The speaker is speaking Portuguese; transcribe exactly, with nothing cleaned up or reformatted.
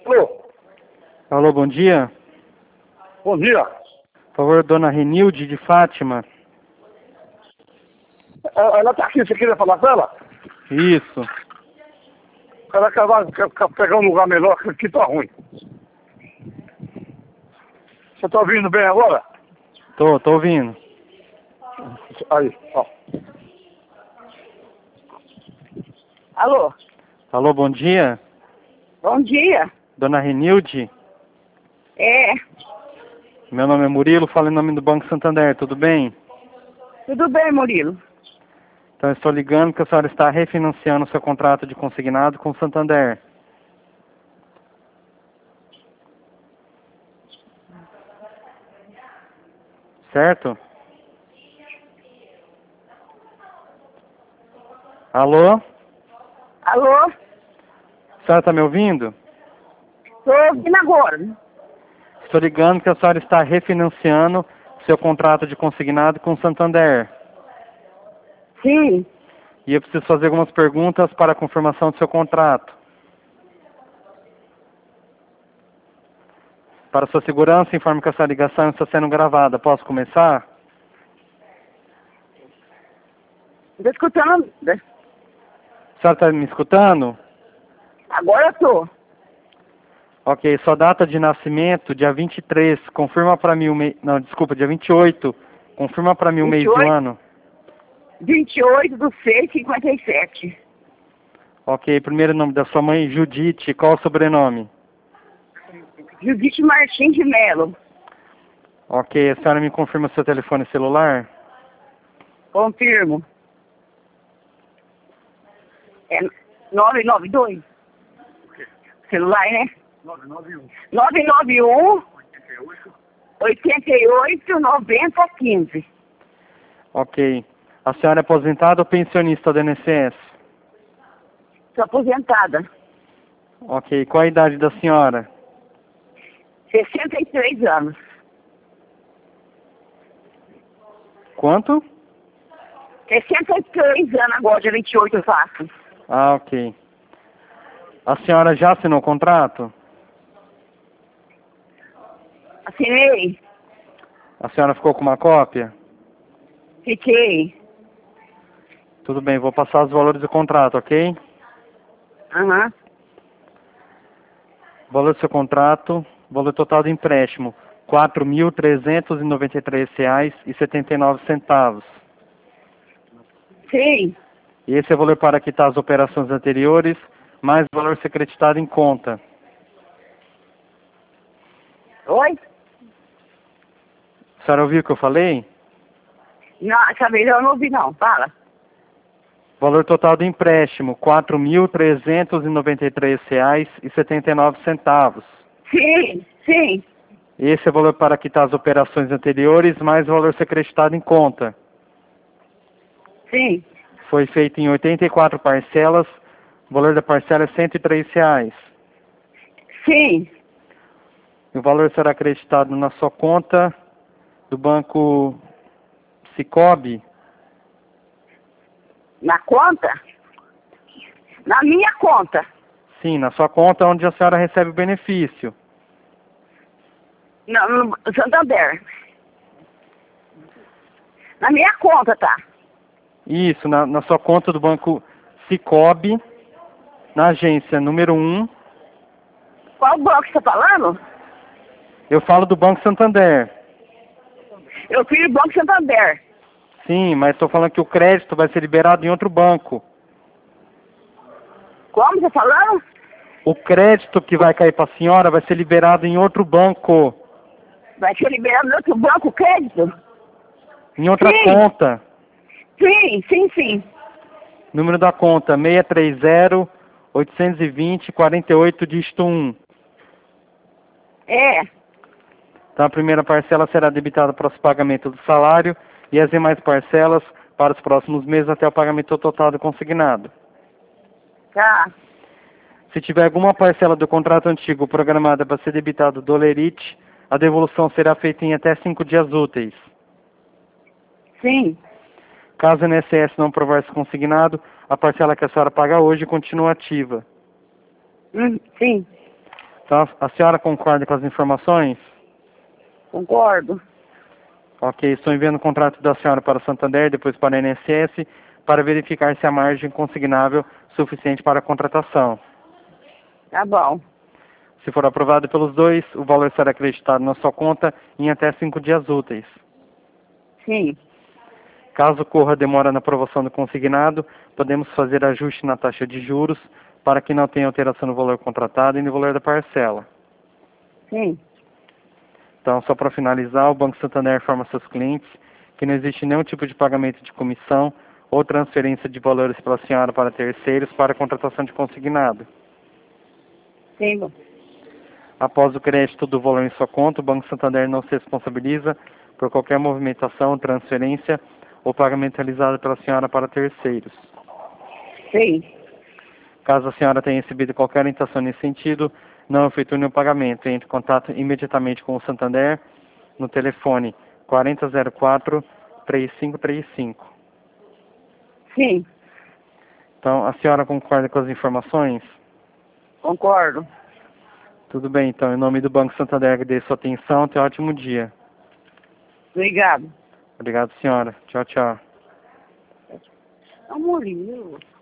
Alô? Alô, bom dia. Bom dia. Por favor, dona Renilde de Fátima. Ela, ela tá aqui, você queria falar com ela? Isso. Ela quer, quer, quer pegar um lugar melhor, que aqui tá ruim. Você tá ouvindo bem agora? Tô, tô ouvindo. Aí, ó. Alô? Alô, bom dia. Bom dia. Dona Renilde. É, Meu nome é Murilo, falo em nome do Banco Santander, tudo bem? tudo bem, Murilo? Então, eu estou ligando que a senhora está refinanciando o seu contrato de consignado com o Santander. Certo? Alô? Alô? A senhora está me ouvindo? Tô ouvindo agora. Estou ligando que a senhora está refinanciando o seu contrato de consignado com o Santander. Sim, E eu preciso fazer algumas perguntas para a confirmação do seu contrato. Para sua segurança, informo que essa ligação está sendo gravada. Posso começar? tô escutando. A senhora está me escutando? Agora eu tô. Ok, sua data de nascimento, dia vinte e três, confirma para mim o mês... Não, desculpa, dia vinte e oito. Confirma para mim o mês e o vinte e oito? ano. vinte e oito do seis, cinquenta e sete. Ok, primeiro nome da sua mãe, Judite. Qual o sobrenome? Judite Martins de Melo. Ok, a senhora me confirma seu telefone celular? Confirmo. É nove nove dois. Celular, né? nove nove um. nove nove um, oitenta e oito, noventa, quinze. Ok. A senhora é aposentada ou pensionista do I N S S? Sou aposentada. Ok. Qual a idade da senhora? sessenta e três anos. Quanto? sessenta e três anos agora, dia vinte e oito eu faço. Ah, ok. A senhora já assinou o contrato? Assinei. A senhora ficou com uma cópia? Fiquei. Tudo bem, vou passar os valores do contrato, ok? Aham. Valor do seu contrato, valor total do empréstimo, quatro mil trezentos e noventa e três reais e setenta e nove centavos. Sim. E esse é o valor para quitar as operações anteriores, mais o valor ser creditado em conta. Oi? A senhora ouviu o que eu falei? Não, essa vez eu não ouvi não. Fala. Valor total do empréstimo, quatro mil trezentos e noventa e três reais e setenta e nove centavos. Sim, sim. Esse é o valor para quitar as operações anteriores, mais o valor ser creditado em conta. Sim. Foi feito em oitenta e quatro parcelas, o valor da parcela é cento e três reais. Sim. E o valor será acreditado na sua conta do banco Cicobi. Na conta? Na minha conta. Sim, na sua conta onde a senhora recebe o benefício. No, no Santander. Na minha conta, tá? Isso, na, na sua conta do banco Cicobi, na agência número um. Qual banco você tá falando? Eu falo do Banco Santander. Eu fiz o Banco Santander. Sim, mas estou falando que o crédito vai ser liberado em outro banco. Como você tá falando? O crédito que vai cair para a senhora vai ser liberado em outro banco. Vai ser liberado no outro banco o crédito? Em outra Sim. conta. Sim, sim, sim. Número da conta, seis três zero, oito dois zero, quatro oito, dígito um. É. Então a primeira parcela será debitada para o pagamento do salário e as demais parcelas para os próximos meses até o pagamento total do consignado. Tá. Se tiver alguma parcela do contrato antigo programada para ser debitado do Lerite, a devolução será feita em até cinco dias úteis. Sim. Caso o I N S S não aprovar esse consignado, a parcela que a senhora paga hoje continua ativa. Hum, sim. Então, a senhora concorda com as informações? Concordo. Ok, estou enviando o contrato da senhora para o Santander, depois para a I N S S, para verificar se há margem consignável suficiente para a contratação. Tá bom. Se for aprovado pelos dois, o valor será acreditado na sua conta em até cinco dias úteis. Sim. Caso ocorra demora na aprovação do consignado, podemos fazer ajuste na taxa de juros para que não tenha alteração no valor contratado e no valor da parcela. Sim. Então, só para finalizar, o Banco Santander informa seus clientes que não existe nenhum tipo de pagamento de comissão ou transferência de valores pela senhora para terceiros para a contratação de consignado. Sim. Após o crédito do valor em sua conta, o Banco Santander não se responsabiliza por qualquer movimentação, transferência ou pagamento realizado pela senhora para terceiros. Sim. Caso a senhora tenha recebido qualquer orientação nesse sentido, não efetue nenhum pagamento. Entre em contato imediatamente com o Santander no telefone quarenta zero quatro, três cinco três cinco. Sim. Então, a senhora concorda com as informações? Concordo. Tudo bem, então, em nome do Banco Santander, agradeço a sua atenção. Tenha um ótimo dia. Obrigado. Obrigado, senhora. Tchau, tchau. Amorinho.